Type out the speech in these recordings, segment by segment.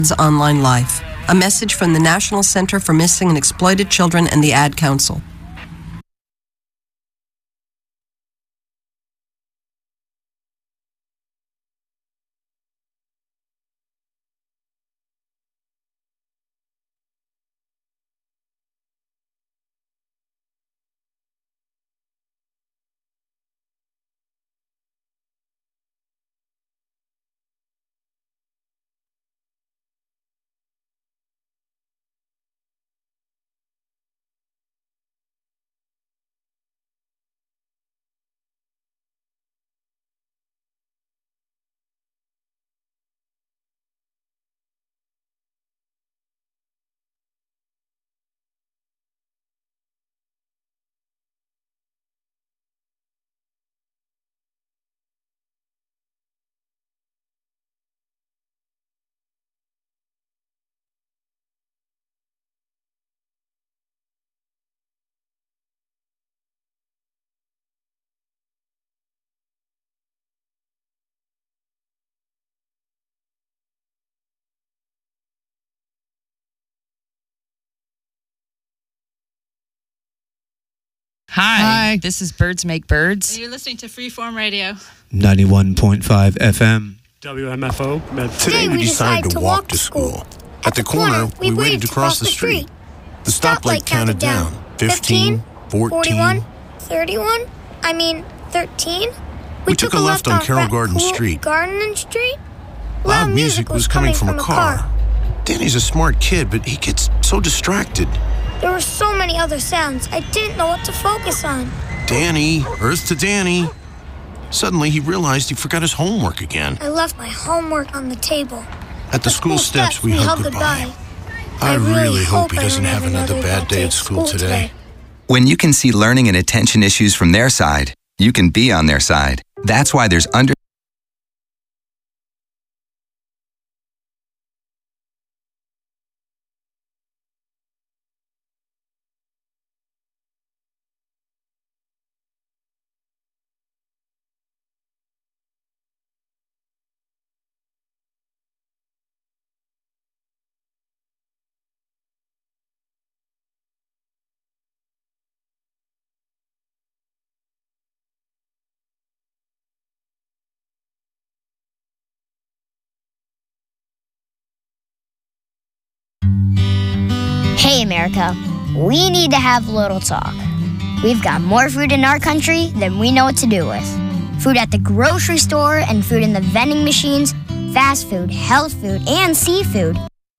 Online Life. A message from the National Center for Missing and Exploited Children and the Ad Council. Hi, this is Birds Make Birds. And you're listening to Freeform Radio. 91.5 FM. WMFO. Today we decided to walk to school. At the corner, we waited to cross the street. The stoplight counted down. 15, 14, 31, 13. We took a left on Carroll Garden Street. Garden Street? Loud music was coming from a car. Danny's a smart kid, but he gets so distracted. There were so many other sounds, I didn't know what to focus on. Danny, Earth to Danny. Suddenly, he realized he forgot his homework again. I left my homework on the table. At the school steps, we hugged goodbye. I really hope he doesn't have another bad day at school today. When you can see learning and attention issues from their side, you can be on their side. That's why there's Hey America, we need to have a little talk. We've got more food in our country than we know what to do with. Food at the grocery store and food in the vending machines, fast food, health food, and seafood.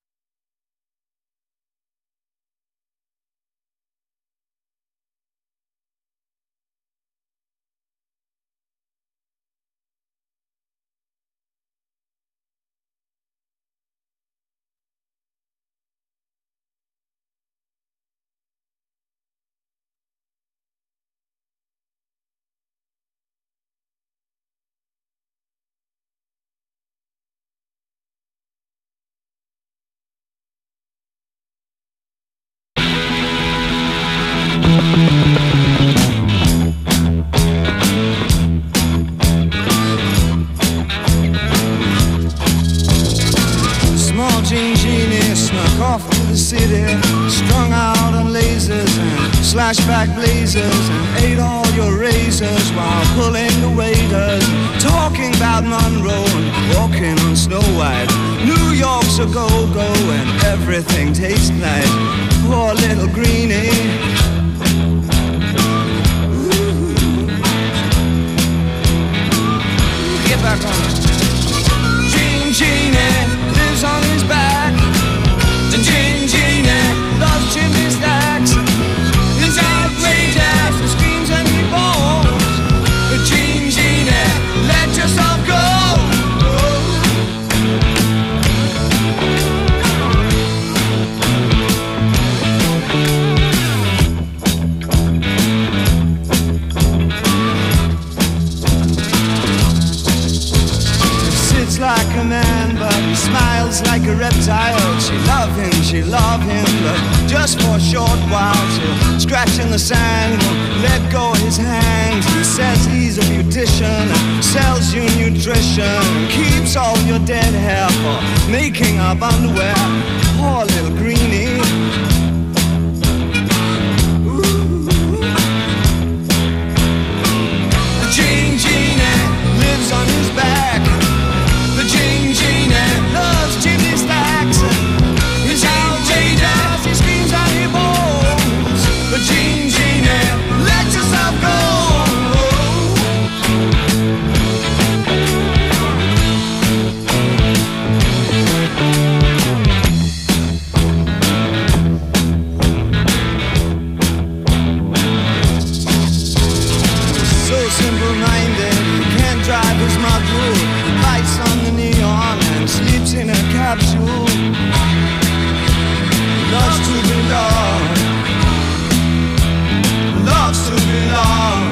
Strung out on lasers and slashback blazers, and ate all your razors while pulling the waiters, talking about Monroe and walking on Snow White. New York's a go-go and everything tastes nice. Poor little greenie. Get back on it. Genie lives on his back. Genie loves chimney stacks. His outrageous, he screams and he bawls. Genie, let yourself go. tired. She loved him, but just for a short while. She'll scratch in the sand, let go of his hand. He says he's a beautician, sells you nutrition, keeps all your dead hair for making up underwear. Poor little greenie. Jean Genie lives on his back. The Jean Genie loves chimney stacks. The Jean Genie, he screams and he moans. The Jean Genie, let yourself go. Simple-minded, he can't drive his mudroom. He bites on the neon and sleeps in a capsule. Loves to belong. Loves to belong.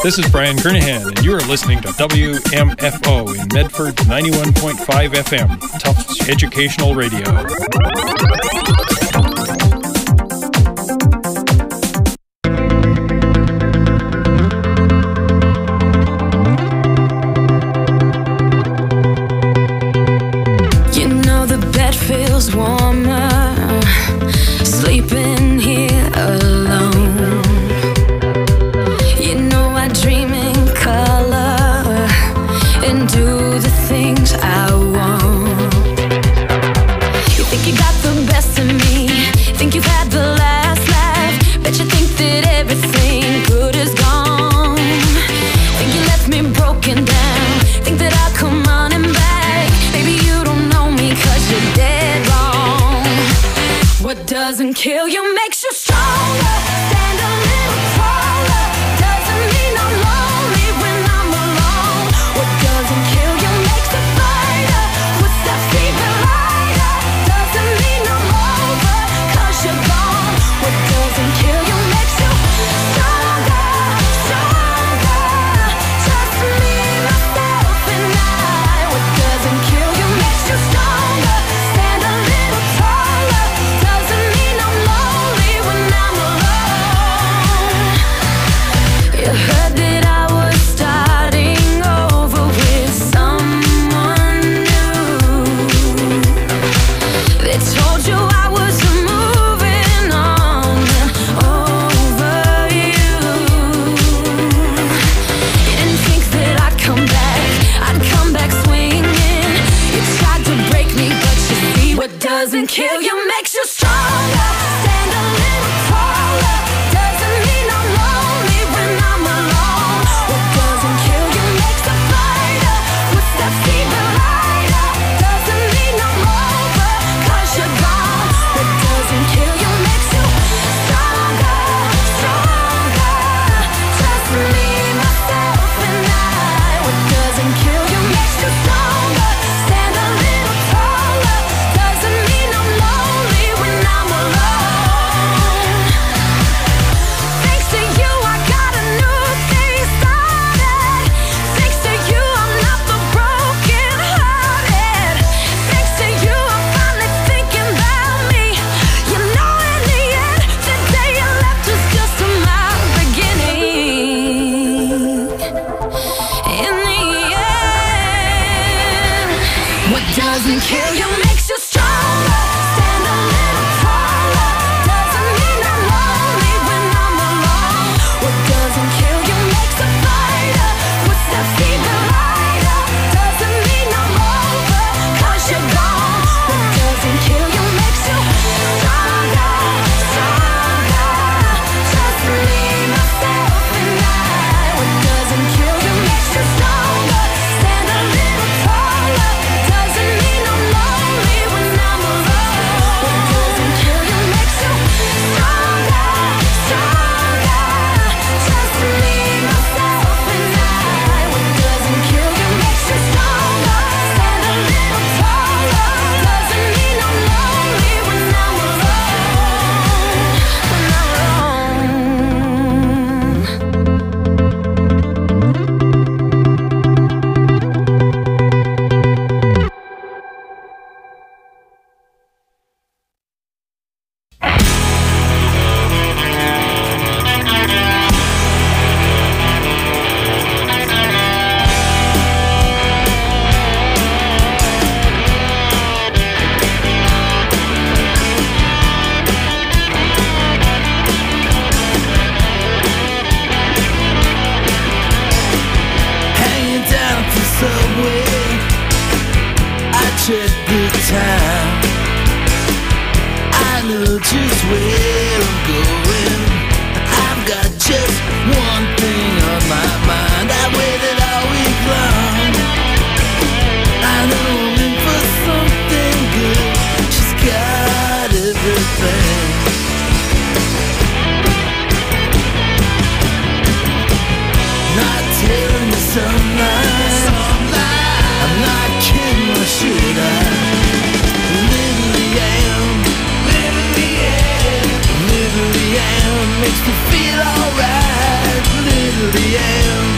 This is Brian Kernahan, and you are listening to WMFO in Medford's 91.5 FM, Tufts Educational Radio. Warmer, sleeping here alone. You know I dream in color and do the things I want. You think you got the best of me, think you've had the last laugh, bet you think that everything good is gone. Think you left me broken down, think that I'll come running back. Maybe you don't know me 'cause you're dead wrong. What doesn't kill you makes you stronger. Stand a little taller. Doesn't mean I'm lonely when I'm alone. What doesn't kill you makes a fighter. Footsteps even lighter. Doesn't mean I'm over 'cause you're gone. What doesn't kill you makes you stronger, stronger. Just me, myself, and I. What doesn't kill you makes you stronger. Stand a little taller. Doesn't mean I'm lonely when I'm alone. You heard that I was starting over with someone new. They told you I was moving on over you. You didn't think that I'd come back swinging. You tried to break me, but you see what doesn't kill you makes you stronger. Stand a little taller. Doesn't mean I'm lonely when I'm alone. What doesn't kill you makes a fighter. Footsteps even lighter. Doesn't mean I'm over 'cause you're gone. What doesn't kill you makes you stronger, stronger. Just me, myself, and I. What doesn't kill you makes you stronger. Stand a little taller. Doesn't mean I'm lonely when I'm alone. Thanks to you, I got a new thing started. Thanks to you, I'm not the broken hearted. Thanks to you, I'm finally thinking about me. You know, in the end, the day you left was just my beginning. In the end, what doesn't kill you makes you stronger. Stand a little taller. Doesn't mean I'm lonely when I'm alone. What doesn't kill you makes a fighter. Footsteps even lighter. Doesn't mean I'm over 'cause you're gone. What doesn't kill you makes you stronger, stronger. Just me, myself, and I. What doesn't kill you makes you stronger. Stand a little taller. Doesn't mean I'm lonely when I'm alone. What doesn't kill you makes you stronger, stronger. Just me, myself, and I. What doesn't kill you makes you stronger. Stand a little taller. Doesn't mean I'm lonely when I'm alone. When I'm alone. Hanging down at the subway, I check the time. I know just where I'm going. I've got just one thing on my mind. I waited all week long. I know I'm in for something good. She's got everything. Not telling you some lies. I'm not kidding, or should I? Literally am. Literally am. Makes me feel alright. Literally am.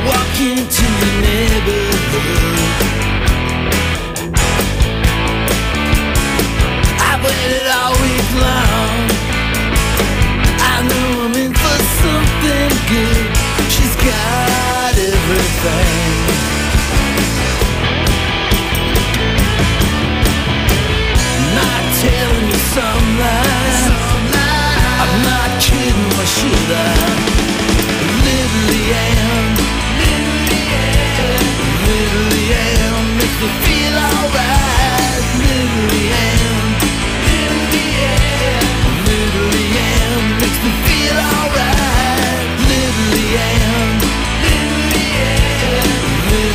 walking to the neighborhood. I've waited all week long. I know I'm in for something good. She's got everything. Not telling you some lies. I'm not kidding, why should I? Little Leanne, Little Leanne makes me feel alright. Little Leanne, Little Leanne makes me feel alright. Little Leanne, Little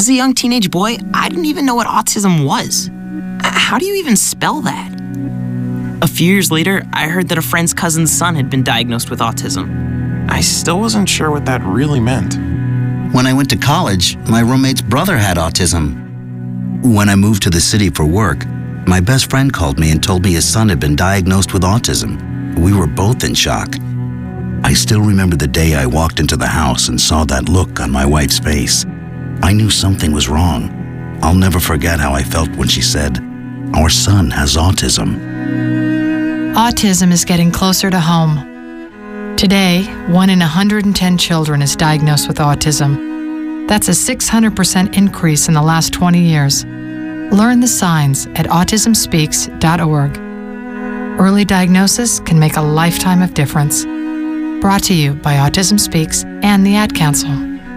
As a young teenage boy, I didn't even know what autism was. How do you even spell that? A few years later, I heard that a friend's cousin's son had been diagnosed with autism. I still wasn't sure what that really meant. When I went to college, my roommate's brother had autism. When I moved to the city for work, my best friend called me and told me his son had been diagnosed with autism. We were both in shock. I still remember the day I walked into the house and saw that look on my wife's face. I knew something was wrong. I'll never forget how I felt when she said, "Our son has autism." Autism is getting closer to home. Today, 1 in 110 children is diagnosed with autism. That's a 600% increase in the last 20 years. Learn the signs at autismspeaks.org. Early diagnosis can make a lifetime of difference. Brought to you by Autism Speaks and the Ad Council.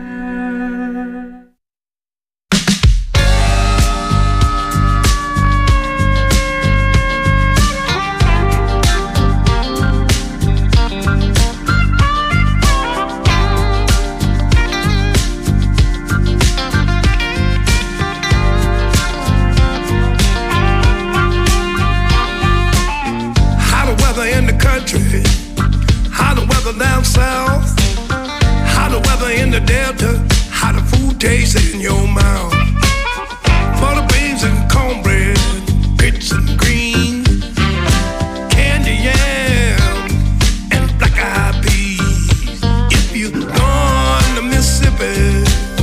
How the weather down south, how the weather in the delta, how the food tastes in your mouth. Butter beans and cornbread, grits and greens, candy yam and black-eyed peas. If you gone to Mississippi,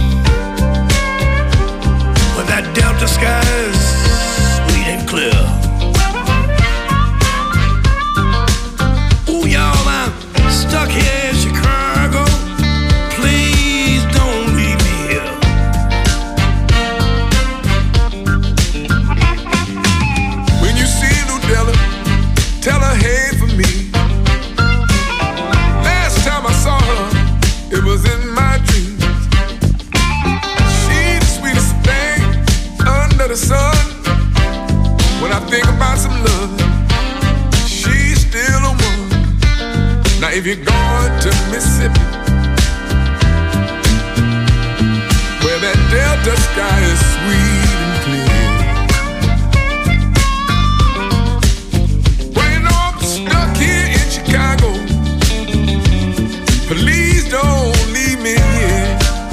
where that delta sky is sweet and clear. Stuck here in Chicago, please don't leave me here. When you see Ludella, tell her hey for me. Last time I saw her, it was in my dreams. She's the sweetest thing under the sun. When I think about some love, she's still a woman. Now if you're going to Mississippi, where that delta sky is sweet and clear. Well, you know I'm stuck here in Chicago. Please don't leave me here.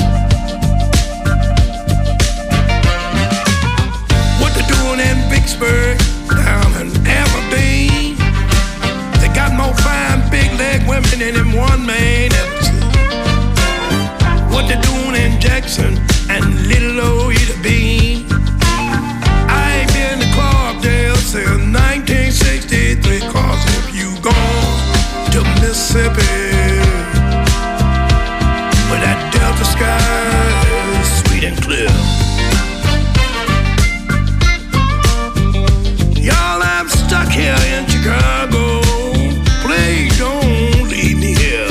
What they doing in Vicksburg, down in Aberdeen? They got more fine big leg women in them one man episode. What they doing in Jackson and little old Ida Bean? I ain't been to Clarkdale since 1963. Cause if you gone to Mississippi, where that delta sky is sweet and clear. Y'all, I'm stuck here in Chicago. Please don't leave me here.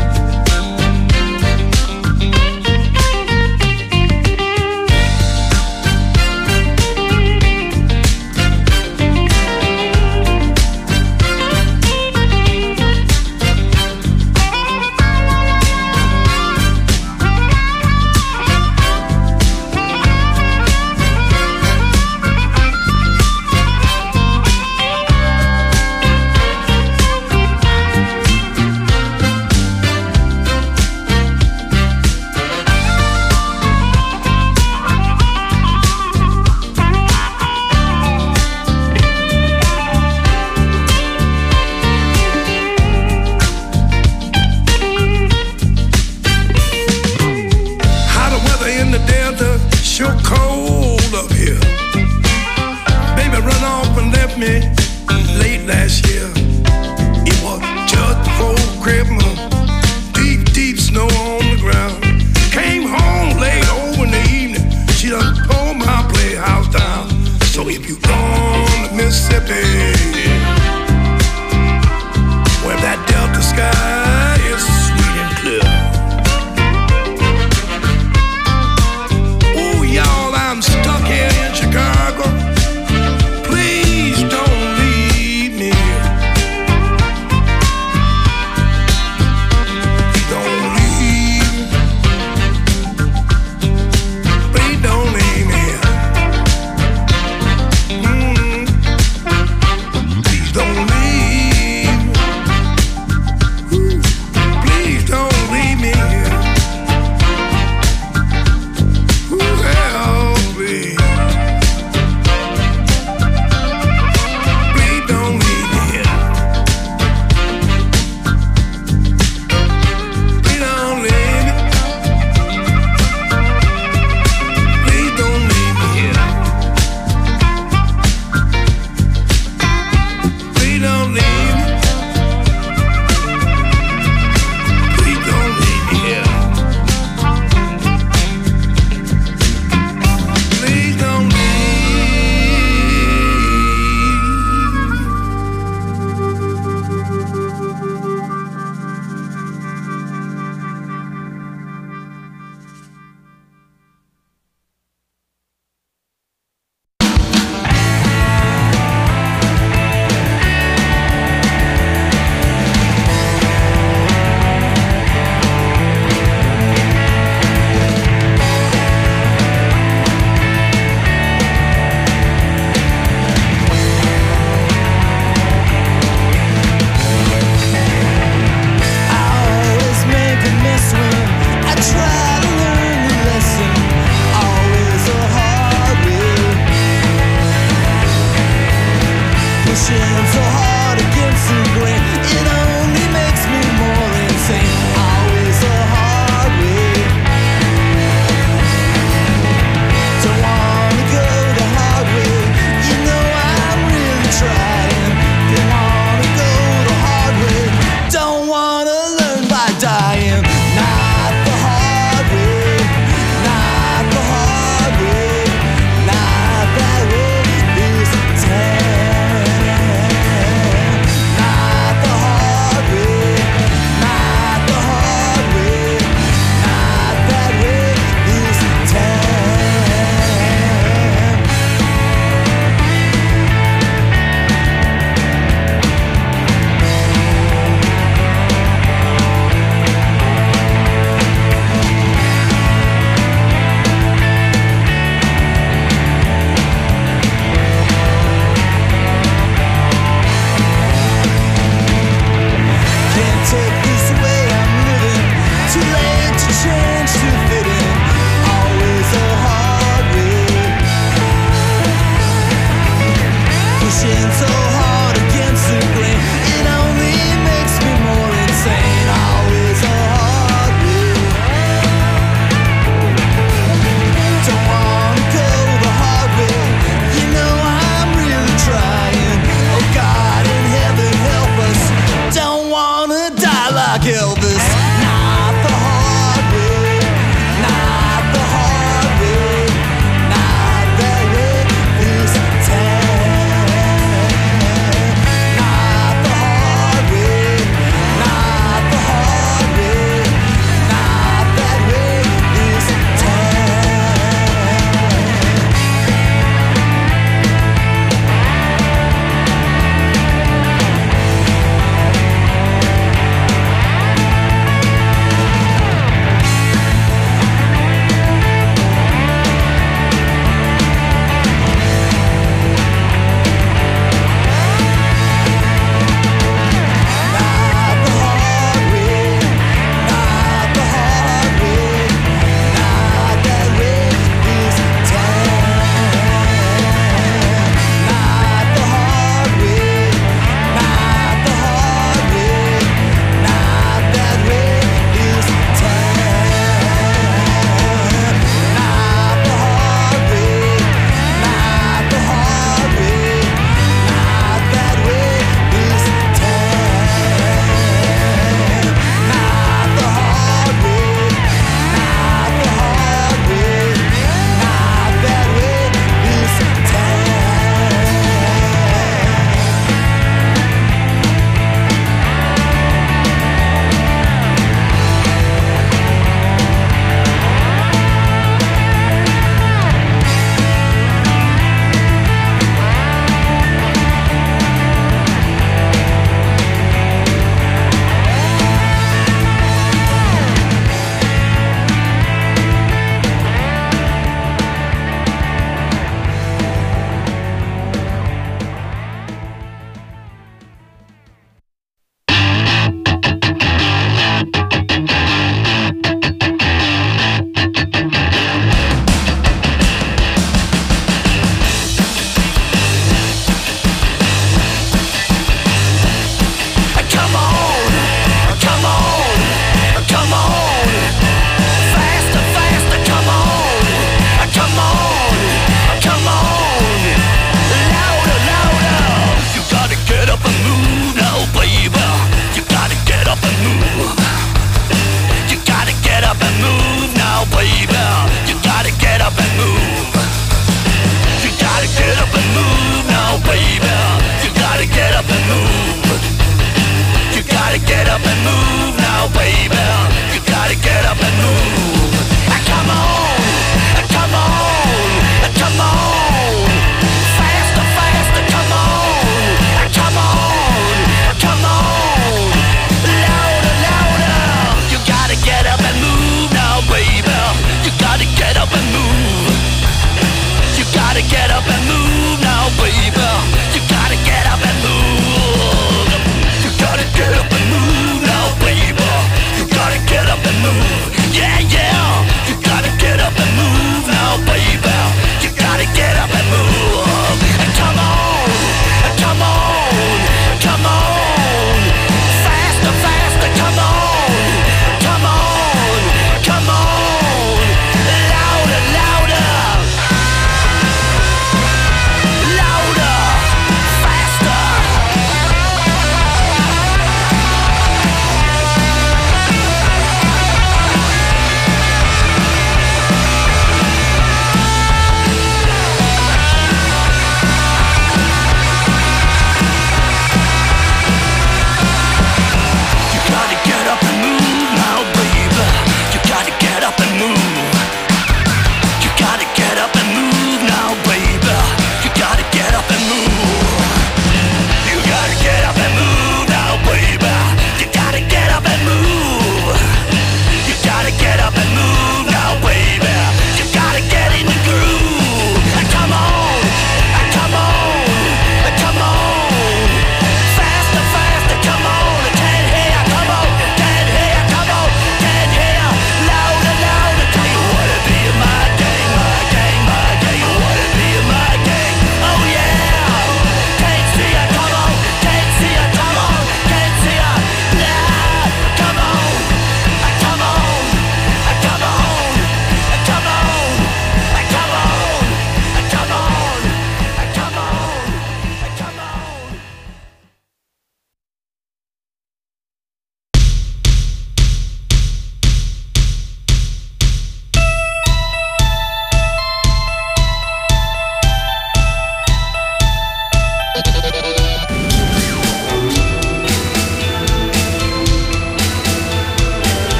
Sure cold up here. Baby run off and left me late last year. It was just before Christmas. Deep, deep snow on the ground. Came home late over in the evening. She done tore my playhouse down. So if you gone to Mississippi, where that delta sky is sweet and clear. Y'all, I'm stuck here in Chicago. Please don't leave me. Don't leave. Please don't. pushing so hard against the grain. It only makes me more insane. Always a hard way. Don't wanna go the hard way. You know I'm really trying. Don't wanna go the hard way. Don't wanna learn by dying. Not the hard way. Not the hard way. Not that way. This time. Not the hard way. Not the hard way. Not that way. This time. Can't take this way I'm living. Too late to change to fit in. Always a hard way. Pushing so hard against the grain. It only makes me more insane. Always a hard way. Don't wanna go the hard way. You know I'm really trying. Oh God in heaven help us. Don't wanna die like Elvis. Not the hard way. Not the hard way. Not that way this time.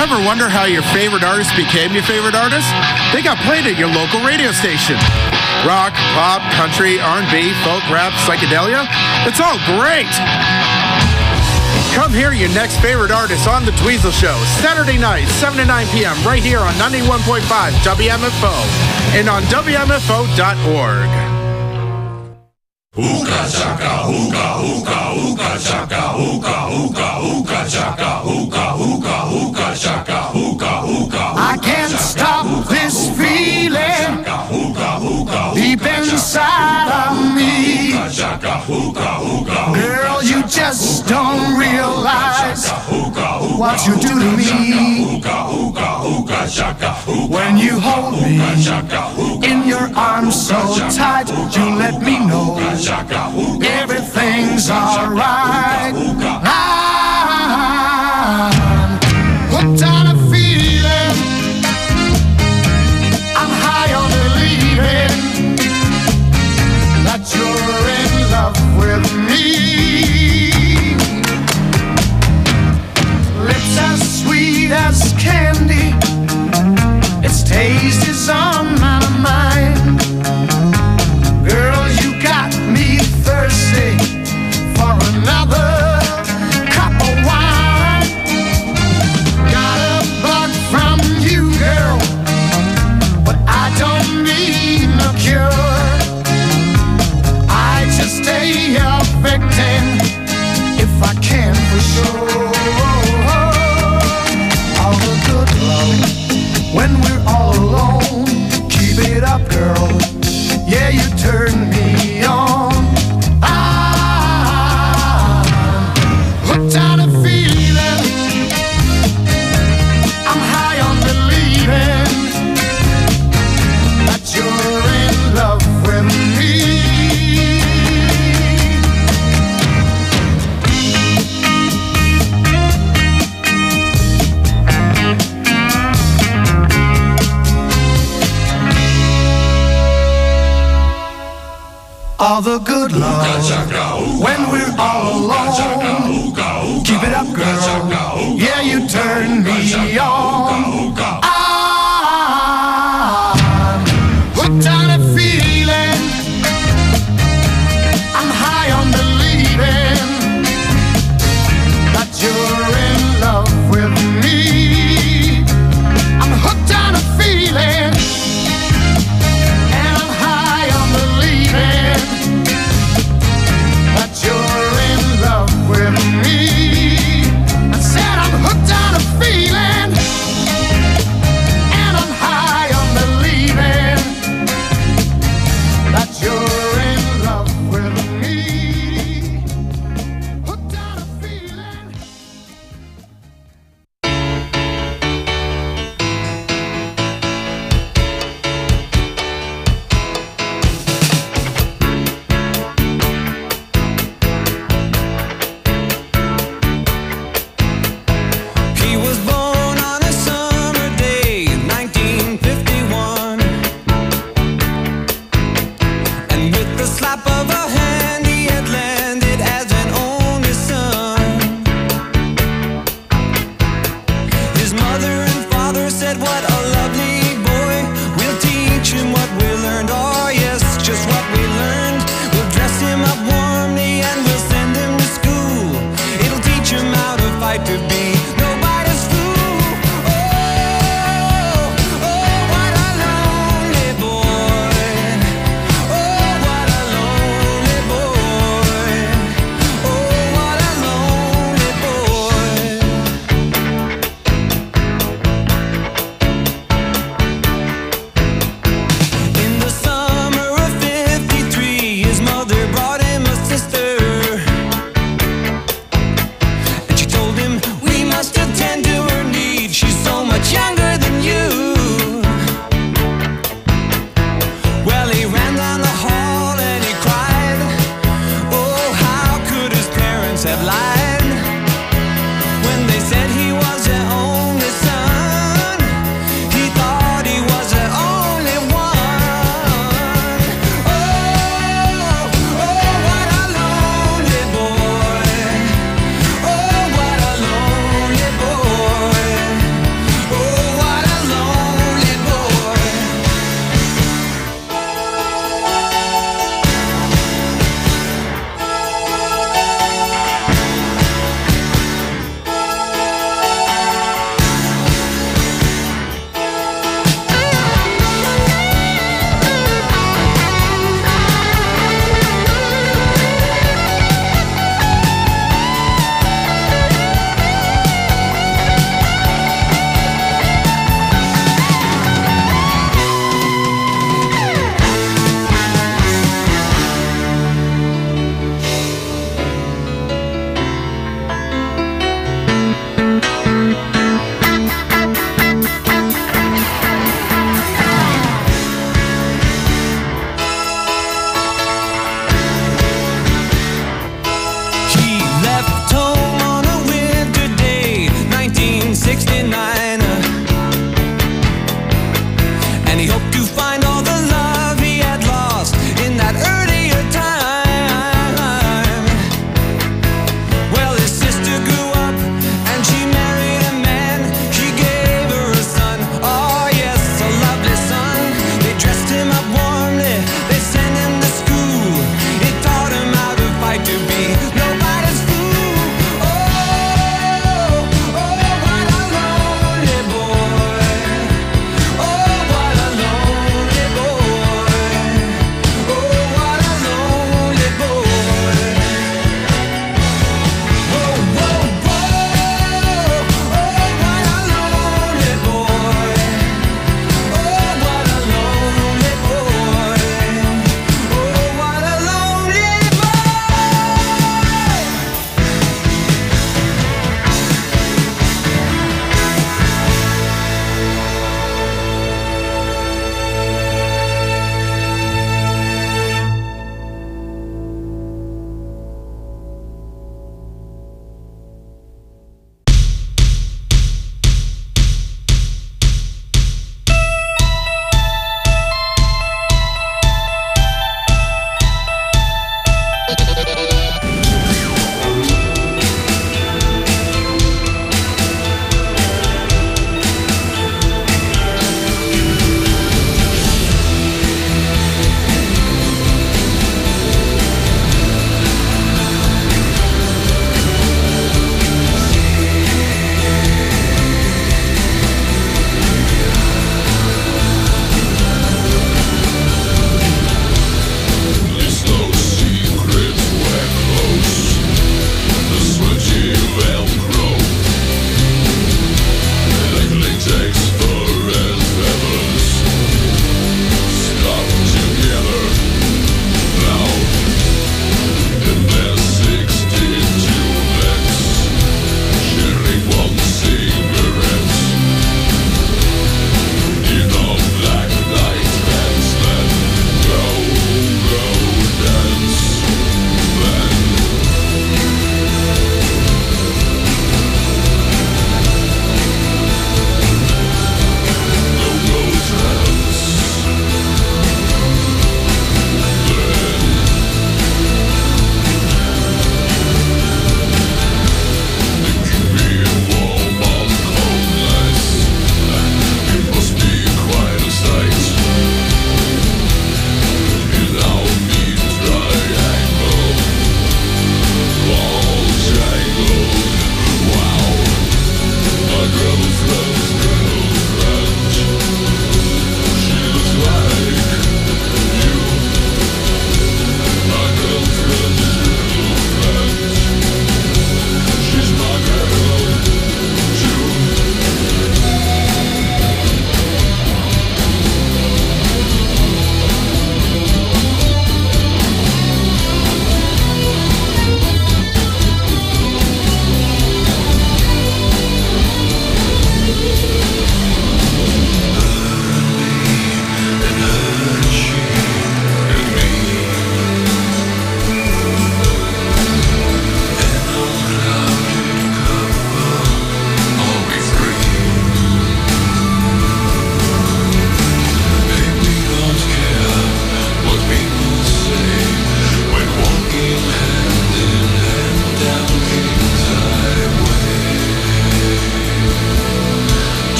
Ever wonder how your favorite artist became your favorite artist? They got played at your local radio station. Rock, pop, country, R&B, folk, rap, psychedelia. It's all great. Come hear your next favorite artist on The Dweezil Show, Saturday night, 7 to 9 p.m. right here on 91.5 WMFO and on WMFO.org. Hookah chaka, hookah, hookah, hookah chaka, hookah, hookah, hookah chaka, hookah, hookah, hookah chaka, hookah, hookah. I can't stop this feeling deep inside of me. Girl, you just don't realize what you do to me. When you hold me in your arms so tight, you let me know everything's alright. I'm hooked on a feeling. I'm high on believing that you're in love with me. Lips as sweet as candy, its taste is on my mind. Girl, you got me thirsty for another cup of wine. Got a bug from you, girl, but I don't need no cure. I just stay a victim if I can for sure. All the good love when we're all alone. Keep it up, girl. Yeah, you turn me on. I'm hooked on a feeling. I'm high on believing that you're in love with me. All the good love when we're all alone. Keep it up, girl. Yeah, you turn me on. I'm hooked on a feeling. I'm high on believing that you're in love with me. I'm hooked on a feeling. You're in love with me. I said I'm hooked on a feeling, and I'm high on believing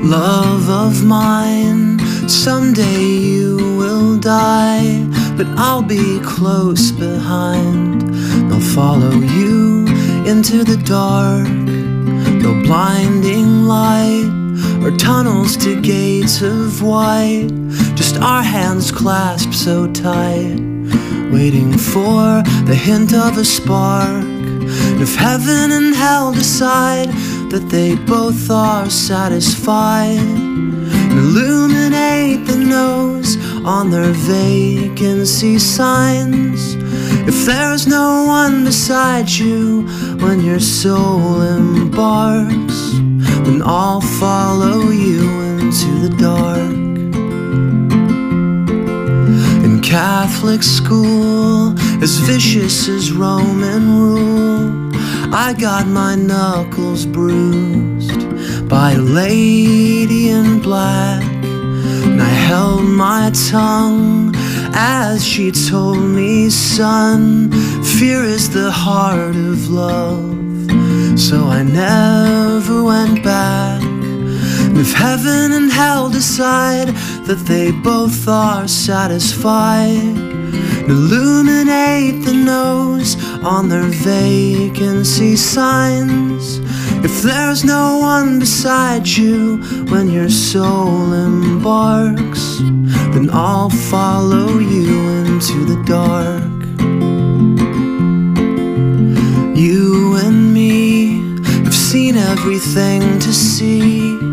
Love of mine, someday you will die, but I'll be close behind. They'll follow you into the dark, no blinding light or tunnels to gates of white, just our hands clasped so tight, waiting for the hint of a spark. And if heaven and hell decide that they both are satisfied, and illuminate the nose on their vacancy signs, if there's no one beside you when your soul embarks, then I'll follow you into the dark. In Catholic school, as vicious as Roman rule, I got my knuckles bruised by a lady in black, and I held my tongue as she told me, son, fear is the heart of love. So I never went back. And if heaven and hell decide that they both are satisfied, illuminate the nose on their vacancy signs, if there's no one beside you when your soul embarks, then I'll follow you into the dark. You and me have seen everything to see,